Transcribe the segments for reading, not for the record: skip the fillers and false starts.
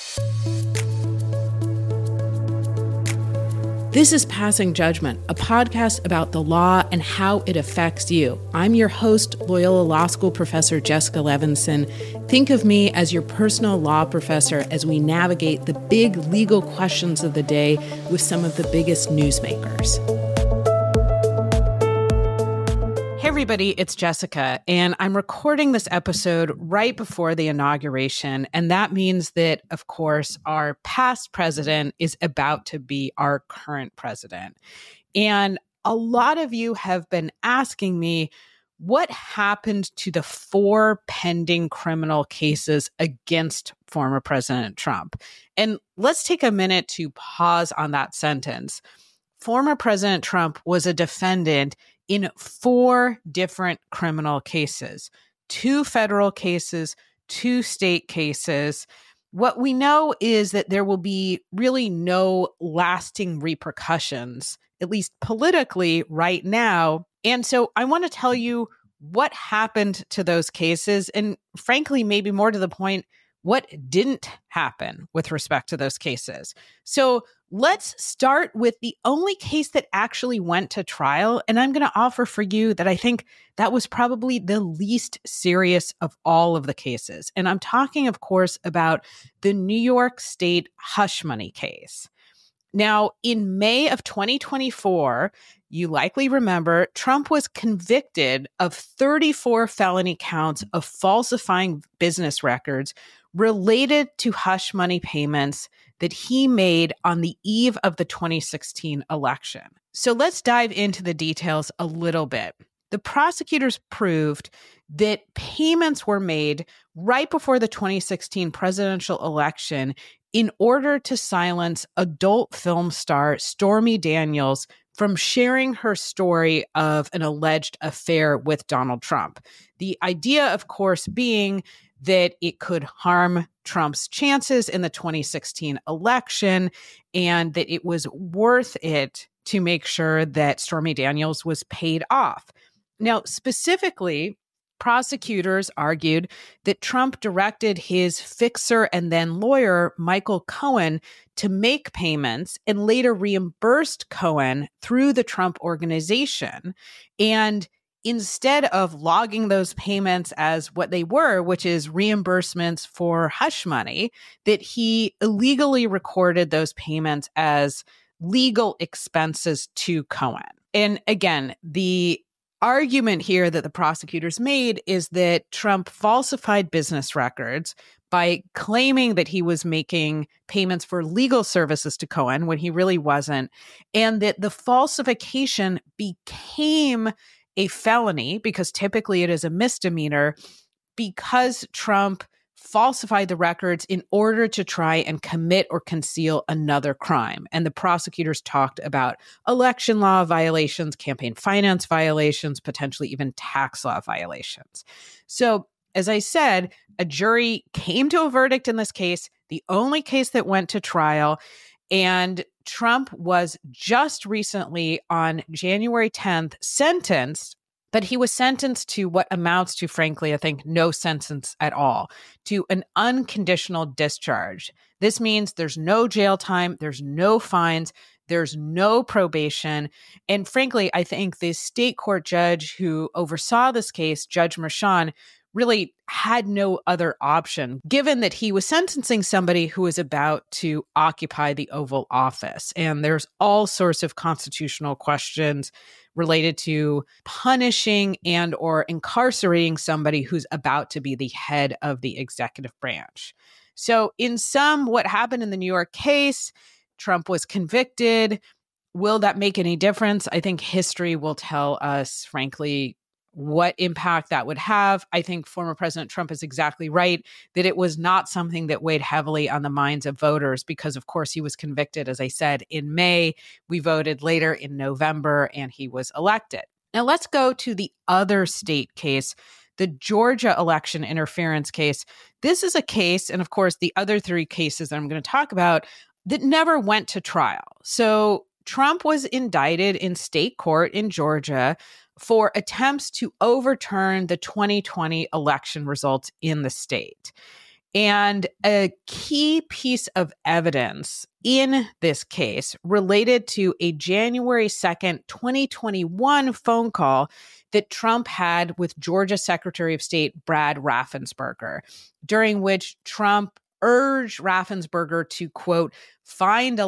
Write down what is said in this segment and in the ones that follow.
This is Passing Judgment, a podcast about the law and how it affects you. I'm your host, Loyola Law School professor Jessica Levinson. Think of me as your personal law professor as we navigate the big legal questions of the day with some of the biggest newsmakers. Hey everybody, it's Jessica, and I'm recording this episode right before the inauguration, and that means that, of course, our past president is about to be our current president. And a lot of you have been asking me, what happened to the 4 pending criminal cases against former President Trump? And let's take a minute to pause on that sentence. Former President Trump was a defendant in 4 different criminal cases, 2 federal cases, 2 state cases. What we know is that there will be really no lasting repercussions, at least politically right now. And so I want to tell you what happened to those cases, and frankly, maybe more to the point, what didn't happen with respect to those cases. So let's start with the only case that actually went to trial. And I'm going to offer for you that I think that was probably the least serious of all of the cases. And I'm talking, of course, about the New York State hush money case. Now, in May of 2024, you likely remember, Trump was convicted of 34 felony counts of falsifying business records related to hush money payments that he made on the eve of the 2016 election. So let's dive into the details a little bit. The prosecutors proved that payments were made right before the 2016 presidential election in order to silence adult film star Stormy Daniels from sharing her story of an alleged affair with Donald Trump. The idea, of course, being that it could harm Trump's chances in the 2016 election and that it was worth it to make sure that Stormy Daniels was paid off. Now, specifically, prosecutors argued that Trump directed his fixer and then lawyer, Michael Cohen, to make payments and later reimbursed Cohen through the Trump Organization. And instead of logging those payments as what they were, which is reimbursements for hush money, that he illegally recorded those payments as legal expenses to Cohen. And again, the argument here that the prosecutors made is that Trump falsified business records by claiming that he was making payments for legal services to Cohen when he really wasn't, and that the falsification became a felony, because typically it is a misdemeanor, because Trump falsified the records in order to try and commit or conceal another crime. And the prosecutors talked about election law violations, campaign finance violations, potentially even tax law violations. So, as I said, a jury came to a verdict in this case, the only case that went to trial. And Trump was just recently on January 10th sentenced, but he was sentenced to what amounts to, frankly, I think, no sentence at all, to an unconditional discharge. This means there's no jail time, there's no fines, there's no probation. And frankly, I think the state court judge who oversaw this case, Judge Merchan, really had no other option, given that he was sentencing somebody who was about to occupy the Oval Office. And there's all sorts of constitutional questions related to punishing and or incarcerating somebody who's about to be the head of the executive branch. So in sum, what happened in the New York case, Trump was convicted. Will that make any difference? I think history will tell us, frankly, what impact that would have. I think former President Trump is exactly right that it was not something that weighed heavily on the minds of voters because, of course, he was convicted, as I said, in May. We voted later in November, and he was elected. Now let's go to the other state case, the Georgia election interference case. This is a case, and of course, the other 3 cases that I'm going to talk about, that never went to trial. So Trump was indicted in state court in Georgia for attempts to overturn the 2020 election results in the state. And a key piece of evidence in this case related to a January 2nd, 2021 phone call that Trump had with Georgia Secretary of State Brad Raffensperger, during which Trump urged Raffensperger to, quote, find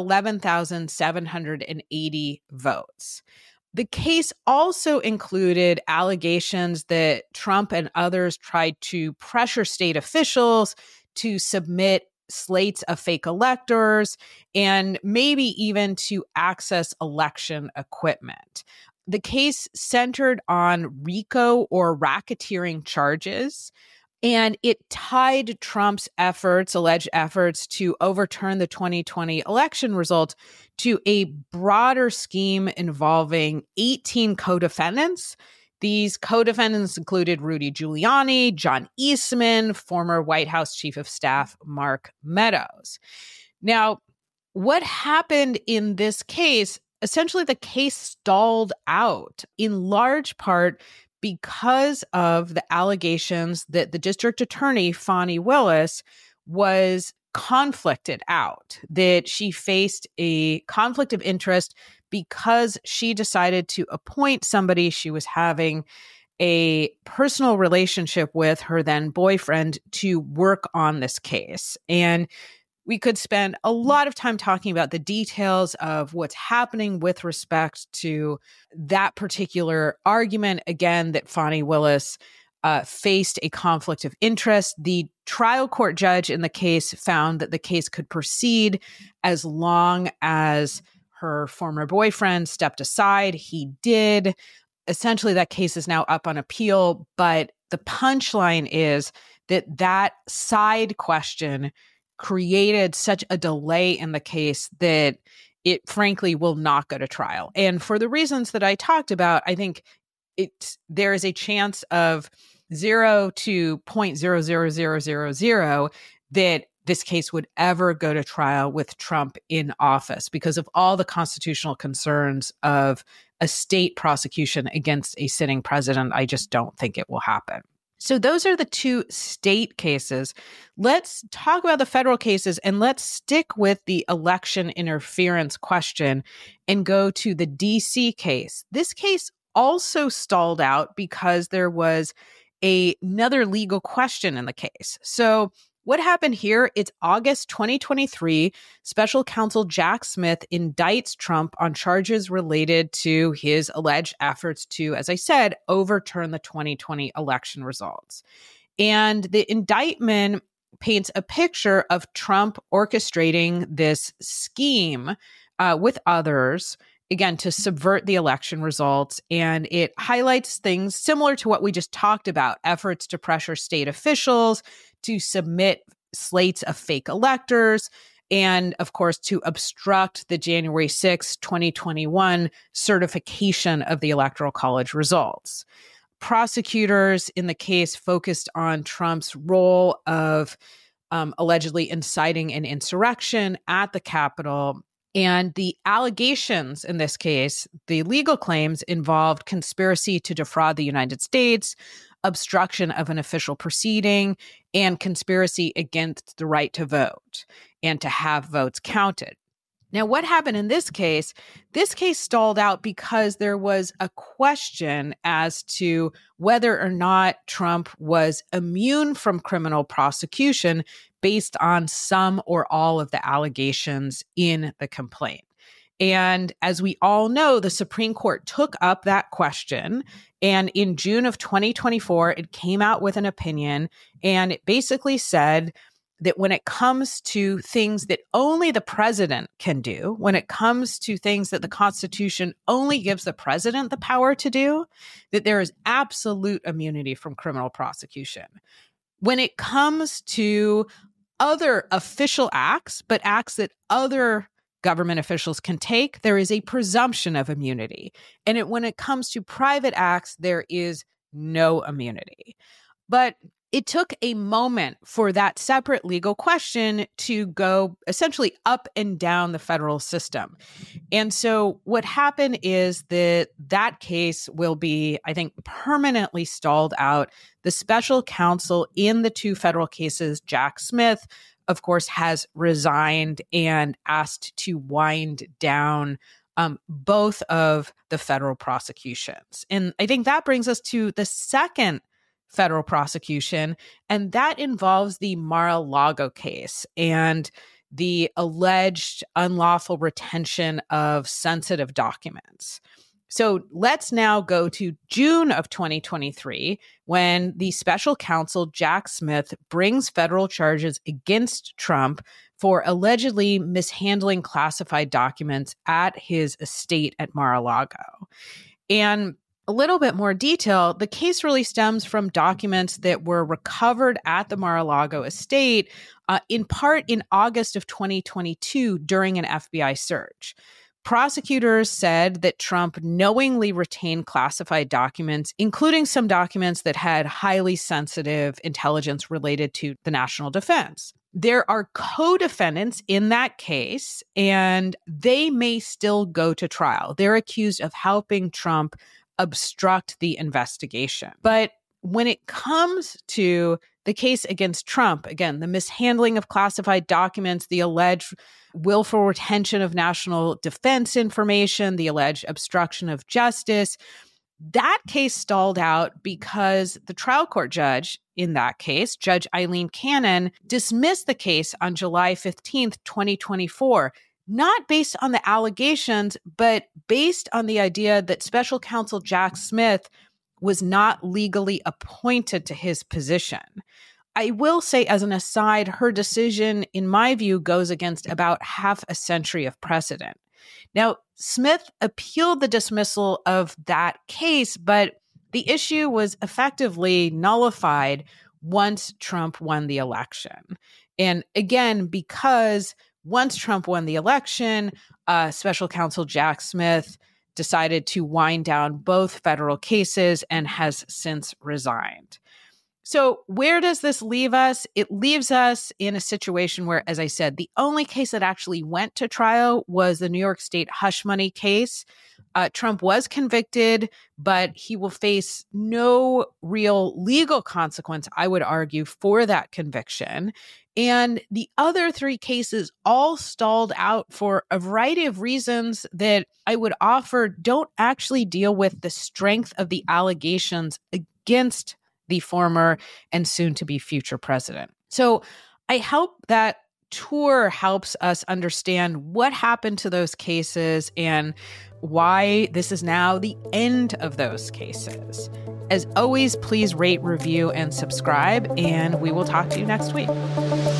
11,780 votes. The case also included allegations that Trump and others tried to pressure state officials to submit slates of fake electors and maybe even to access election equipment. The case centered on RICO or racketeering charges, and it tied Trump's alleged efforts to overturn the 2020 election results to a broader scheme involving 18 co-defendants. These co-defendants included Rudy Giuliani, John Eastman, former White House Chief of Staff Mark Meadows. Now, what happened in this case? Essentially, the case stalled out in large part because of the allegations that the district attorney, Fani Willis, was conflicted out, that she faced a conflict of interest because she decided to appoint somebody she was having a personal relationship with, her then boyfriend, to work on this case. And we could spend a lot of time talking about the details of what's happening with respect to that particular argument. Again, that Fani Willis faced a conflict of interest. The trial court judge in the case found that the case could proceed as long as her former boyfriend stepped aside. He did. Essentially, that case is now up on appeal. But the punchline is that side question created such a delay in the case that it frankly will not go to trial. And for the reasons that I talked about, I think there is a chance of 0 to 0.00000 that this case would ever go to trial with Trump in office because of all the constitutional concerns of a state prosecution against a sitting president. I just don't think it will happen. So those are the two state cases. Let's talk about the federal cases, and let's stick with the election interference question and go to the DC case. This case also stalled out because there was another legal question in the case. So what happened here? It's August 2023. Special counsel Jack Smith indicts Trump on charges related to his alleged efforts to, as I said, overturn the 2020 election results. And the indictment paints a picture of Trump orchestrating this scheme with others, again, to subvert the election results. And it highlights things similar to what we just talked about, efforts to pressure state officials to submit slates of fake electors, and of course, to obstruct the January 6, 2021 certification of the Electoral College results. Prosecutors in the case focused on Trump's role of allegedly inciting an insurrection at the Capitol. And the allegations in this case, the legal claims, involved conspiracy to defraud the United States, obstruction of an official proceeding, and conspiracy against the right to vote and to have votes counted. Now, what happened in this case? This case stalled out because there was a question as to whether or not Trump was immune from criminal prosecution based on some or all of the allegations in the complaint. And as we all know, the Supreme Court took up that question. And in June of 2024, it came out with an opinion. And it basically said that when it comes to things that only the president can do, when it comes to things that the Constitution only gives the president the power to do, that there is absolute immunity from criminal prosecution. When it comes to other official acts, but acts that other government officials can take, there is a presumption of immunity. And when it comes to private acts, there is no immunity. But it took a moment for that separate legal question to go essentially up and down the federal system. And so what happened is that case will be, I think, permanently stalled out. The special counsel in the two federal cases, Jack Smith, of course, has resigned and asked to wind down both of the federal prosecutions. And I think that brings us to the second federal prosecution, and that involves the Mar-a-Lago case and the alleged unlawful retention of sensitive documents. So let's now go to June of 2023, when the special counsel, Jack Smith, brings federal charges against Trump for allegedly mishandling classified documents at his estate at Mar-a-Lago. And a little bit more detail, the case really stems from documents that were recovered at the Mar-a-Lago estate, in part in August of 2022 during an FBI search. Prosecutors said that Trump knowingly retained classified documents, including some documents that had highly sensitive intelligence related to the national defense. There are co-defendants in that case, and they may still go to trial. They're accused of helping Trump obstruct the investigation. But when it comes to the case against Trump, again, the mishandling of classified documents, the alleged willful retention of national defense information, the alleged obstruction of justice, that case stalled out because the trial court judge in that case, Judge Eileen Cannon, dismissed the case on July 15th, 2024, not based on the allegations, but based on the idea that special counsel Jack Smith was not legally appointed to his position. I will say, as an aside, her decision, in my view, goes against about half a century of precedent. Now, Smith appealed the dismissal of that case, but the issue was effectively nullified once Trump won the election. And again, because once Trump won the election, special counsel Jack Smith decided to wind down both federal cases and has since resigned. So where does this leave us? It leaves us in a situation where, as I said, the only case that actually went to trial was the New York State hush money case. Trump was convicted, but he will face no real legal consequence, I would argue, for that conviction. And the other three cases all stalled out for a variety of reasons that I would offer don't actually deal with the strength of the allegations against the former and soon-to-be future president. So I hope that tour helps us understand what happened to those cases and why this is now the end of those cases. As always, please rate, review, and subscribe, and we will talk to you next week.